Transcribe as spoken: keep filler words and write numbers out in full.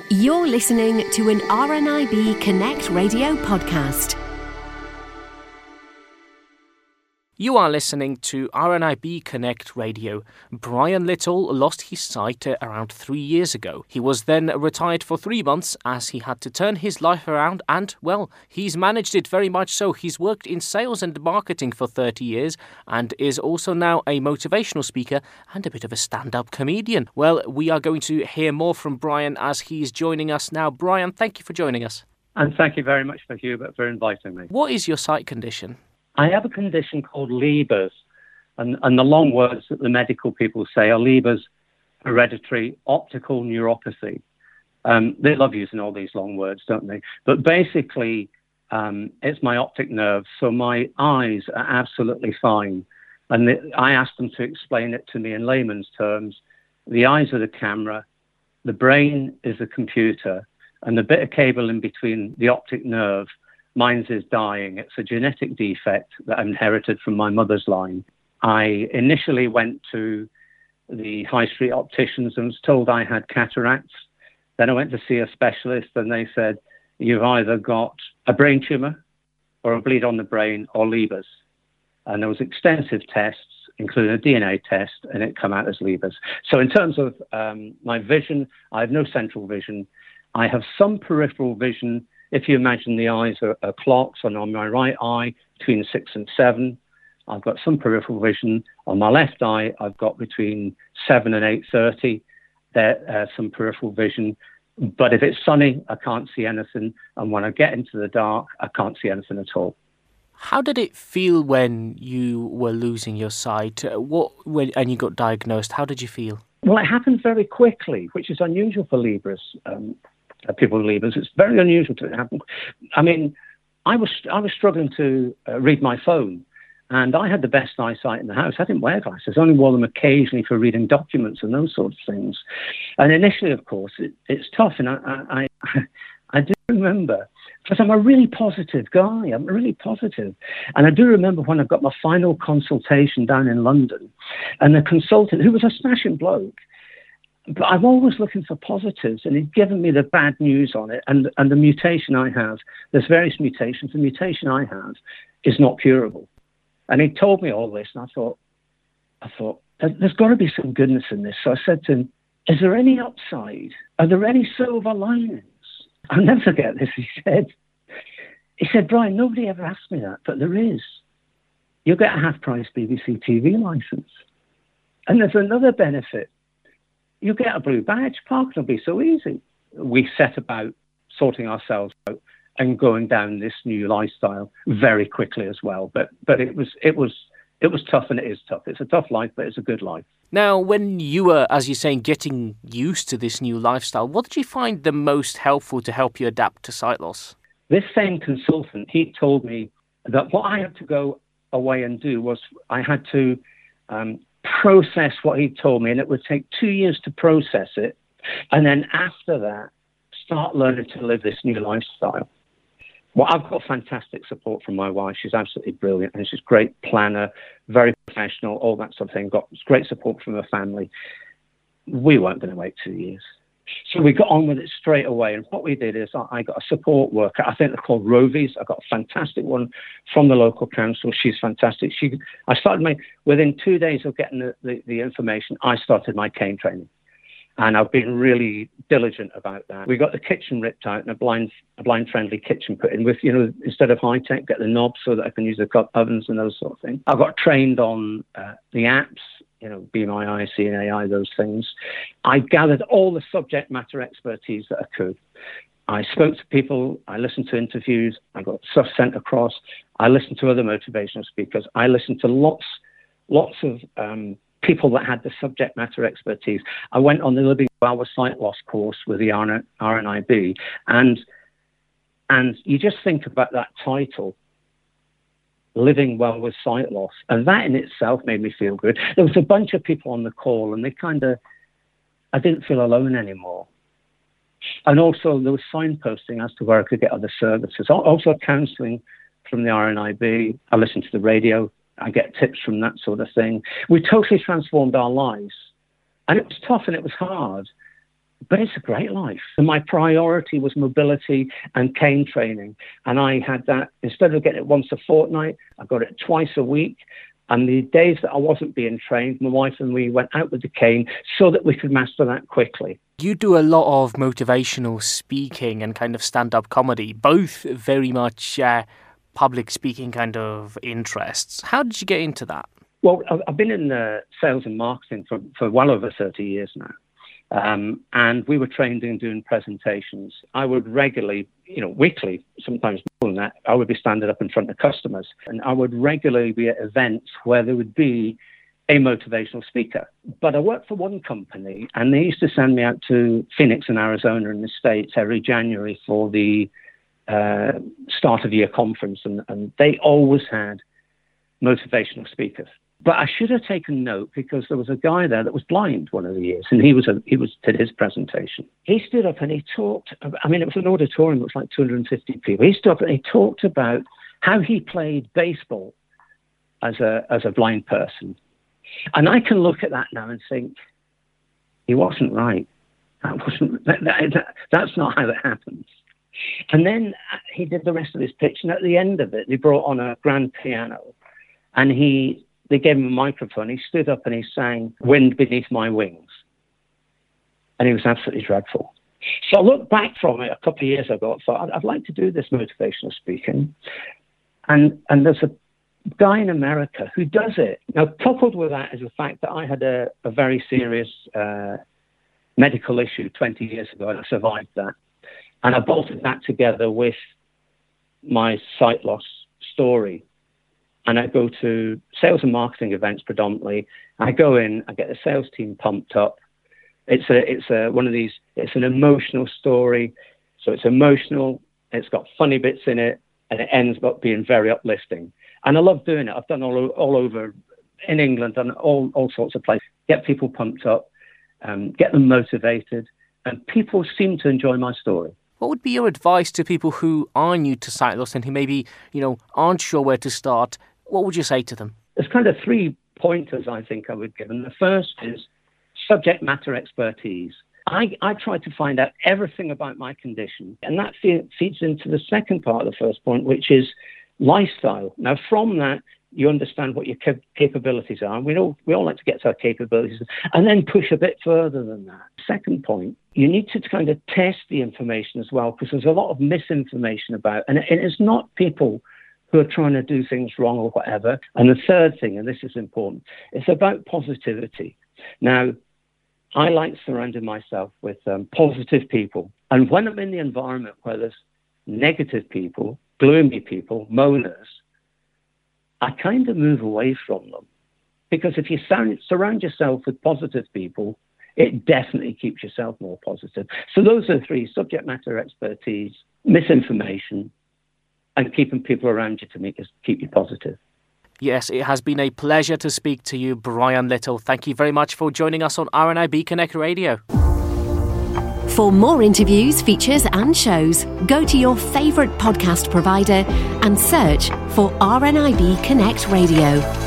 You're listening to an R N I B Connect radio podcast. You are listening to R N I B Connect Radio. Brian Little lost his sight around three years ago. He was then retired for three months as he had to turn his life around and, well, he's managed it very much so. He's worked in sales and marketing for thirty years and is also now a motivational speaker and a bit of a stand-up comedian. Well, we are going to hear more from Brian as he's joining us now. Brian, thank you for joining us. And thank you very much for Hubert for inviting me. What is your sight condition? I have a condition called Leber's, and, and the long words that the medical people say are Leber's hereditary optical neuropathy. Um, they love using all these long words, don't they? But basically, um, it's my optic nerve, so my eyes are absolutely fine. And the, I asked them to explain it to me in layman's terms. The eyes are the camera, the brain is the computer, and the bit of cable in between the optic nerve, mine's is dying. It's a genetic defect that I inherited from my mother's line. I initially went to the high street opticians and was told I had cataracts. Then I went to see a specialist and they said, you've either got a brain tumour or a bleed on the brain or Leber's. And there was extensive tests, including a D N A test, and it came out as Leber's. So in terms of um, my vision, I have no central vision. I have some peripheral vision. If you imagine the eyes are, are clocks, and on my right eye, between six and seven, I've got some peripheral vision. On my left eye, I've got between seven and eight thirty, there uh, some peripheral vision. But if it's sunny, I can't see anything. And when I get into the dark, I can't see anything at all. How did it feel when you were losing your sight? What when and you got diagnosed? How did you feel? Well, it happened very quickly, which is unusual for Leber's. Um, Uh, people with Leber's. It's very unusual to happen. I mean, I was I was struggling to uh, read my phone, and I had the best eyesight in the house. I didn't wear glasses. I only wore them occasionally for reading documents and those sorts of things. And initially, of course, it, it's tough. And I I, I, I do remember, because I'm a really positive guy. I'm really positive. And I do remember when I got my final consultation down in London, and the consultant, who was a smashing bloke, but I'm always looking for positives, and he'd given me the bad news on it. And, and the mutation I have, there's various mutations. The mutation I have is not curable. And he told me all this, and I thought, I thought, there's got to be some goodness in this. So I said to him, is there any upside? Are there any silver linings? I'll never forget this. He said, he said, Brian, nobody ever asked me that, but there is. You'll get a half-price B B C T V license. And there's another benefit. You get a blue badge, parking will be so easy. We set about sorting ourselves out and going down this new lifestyle very quickly as well. But but it was it was it was tough, and it is tough. It's a tough life, but it's a good life. Now, when you were, as you're saying, getting used to this new lifestyle, what did you find the most helpful to help you adapt to sight loss? This same consultant, he told me that what I had to go away and do was I had to um, process what he told me, and it would take two years to process it. And then after that, start learning to live this new lifestyle. Well, I've got fantastic support from my wife. She's absolutely brilliant, and she's a great planner, very professional, all that sort of thing. Got great support from her family. We weren't going to wait two years. So we got on with it straight away. And what we did is I got a support worker. I think they're called Rovies. I got a fantastic one from the local council. She's fantastic. She, I started my, within two days of getting the, the, the information, I started my cane training. And I've been really diligent about that. We got the kitchen ripped out and a blind, a blind-friendly kitchen put in with, you know, instead of high-tech, get the knobs so that I can use the ovens and those sort of things. I got trained on uh, the apps, you know, Be My Eye, C N A I, those things. I gathered all the subject matter expertise that I could. I spoke to people, I listened to interviews, I got stuff sent across, I listened to other motivational speakers, I listened to lots, lots of um, people that had the subject matter expertise. I went on the Living Well with Sight Loss course with the R N I B, and, and you just think about that title, Living Well with Sight Loss. And that in itself made me feel good. There was a bunch of people on the call, and they kind of, I didn't feel alone anymore. And also there was signposting as to where I could get other services. Also counselling from the R N I B. I listened to the radio. I get tips from that sort of thing. We totally transformed our lives. And it was tough and it was hard. But it's a great life. And my priority was mobility and cane training. And I had that, instead of getting it once a fortnight, I got it twice a week. And the days that I wasn't being trained, my wife and we went out with the cane so that we could master that quickly. You do a lot of motivational speaking and kind of stand-up comedy, both very much uh, public speaking kind of interests. How did you get into that? Well, I've been in uh, sales and marketing for, for well over thirty years now. Um, and we were trained in doing presentations. I would regularly, you know, weekly, sometimes more than that, I would be standing up in front of customers. And I would regularly be at events where there would be a motivational speaker. But I worked for one company, and they used to send me out to Phoenix and Arizona in the States every January for the uh, start of year conference. And, and they always had motivational speakers. But I should have taken note, because there was a guy there that was blind one of the years, and he was a, he was did his presentation. He stood up and he talked. I mean, it was an auditorium, it was like two hundred fifty people. He stood up and he talked about how he played baseball as a as a blind person. And I can look at that now and think, he wasn't right. That wasn't that, that, that, that's not how it happens. And then he did the rest of his pitch, and at the end of it, they brought on a grand piano, and he. They gave him a microphone. He stood up and he sang "Wind Beneath My Wings." And he was absolutely dreadful. So I looked back from it a couple of years ago. I thought, I'd, I'd like to do this motivational speaking. And and there's a guy in America who does it. Now, coupled with that is the fact that I had a, a very serious uh, medical issue twenty years ago, and I survived that. And I bolted that together with my sight loss story. And I go to sales and marketing events predominantly. I go in, I get the sales team pumped up. It's a, it's a, one of these, it's an emotional story. So it's emotional, it's got funny bits in it, and it ends up being very uplifting. And I love doing it. I've done all, all over in England, done all, all sorts of places. Get people pumped up, um, get them motivated, and people seem to enjoy my story. What would be your advice to people who are new to sight loss and who maybe, you know, aren't sure where to start? What would you say to them? There's kind of three pointers I think I would give them. The first is subject matter expertise. I, I try to find out everything about my condition, and that fe- feeds into the second part of the first point, which is lifestyle. Now, from that, you understand what your cap- capabilities are, and we all, we all like to get to our capabilities, and then push a bit further than that. Second point, you need to kind of test the information as well, because there's a lot of misinformation about, and it, and it's not people who are trying to do things wrong or whatever. And the third thing, and this is important, it's about positivity. Now, I like surrounding myself with um, positive people. And when I'm in the environment where there's negative people, gloomy people, moaners, I kind of move away from them. Because if you sound, surround yourself with positive people, it definitely keeps yourself more positive. So those are three: subject matter expertise, misinformation, and keeping people around you to make us keep you positive. Yes, it has been a pleasure to speak to you, Brian Little. Thank you very much for joining us on R N I B Connect Radio. For more interviews, features and shows, go to your favourite podcast provider and search for R N I B Connect Radio.